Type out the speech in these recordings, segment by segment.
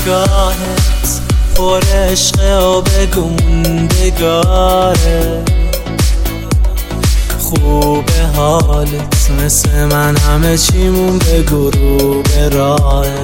نگاهت پر عشقه و بگو موندگاره. خوبه حالت مثل من همه چیمون بگو رو به راهه.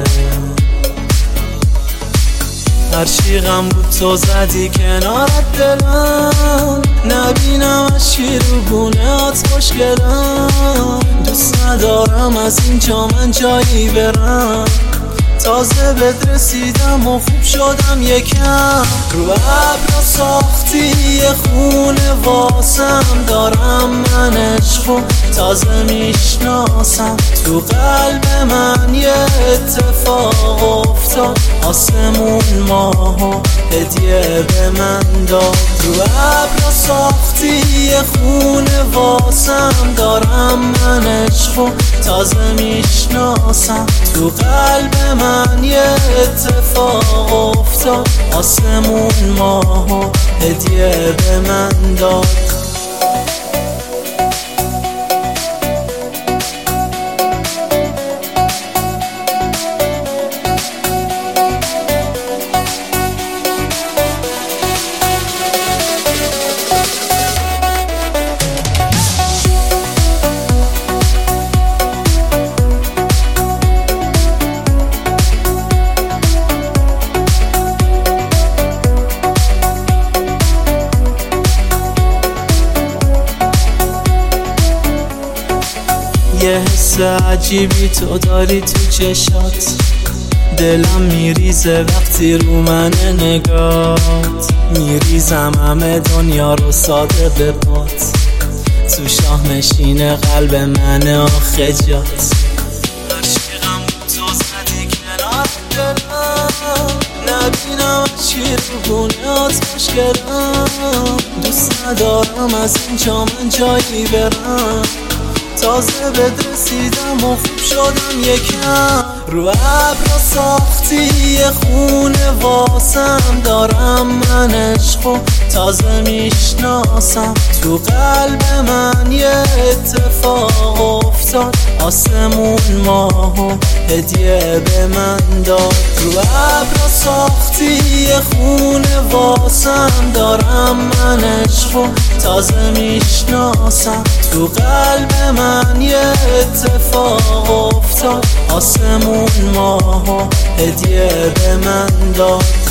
هرچی غم بود تو زدی کنارت دلم، نبینم از چی رو گونهات خوشگلم. دوست ندارم از اینجا من جایی برم، تازه بهت رسیدم و خوب شدم یکم. رو ابرا ساختی یه خونه واسم، دارم من عشقو تازه میشناسم. تو قلب من یه اتفاق افتاد، آسمون ماهو هدیه به من داد. رو ابرا ساختی یه خونه واسم، دارم من عشقو تازه میشناسم. تو قلب من یه اتفاق افتاد، آسمون ماهو هدیه به من داد. یه حس عجیبی تو داری تو چشات، دلم میریزه وقتی رو من نگات. میریزم همه دنیا رو ساده به پات، تو شاه نشین قلب من آخه جات. هرچی غم بود تو زدی کنار دلم، نبینم از چی رو گونهات خوشگلم. دوست ندارم از اینجا من جایی برم، تازه بهت رسیدم و خوب شدم یکم. رو ابرا ساختی یه خونه واسم، دارم من عشقو تازه میشناسم. تو قلب من یه اتفاق افتاد، آسمون ماهو هدیه به من داد. رو ابرا ساختی یه خونه واسم، دارم من عشقو تازه میشناسم. تو قلب من یه اتفاق افتاد، آسمون ماهو هدیه به من داد.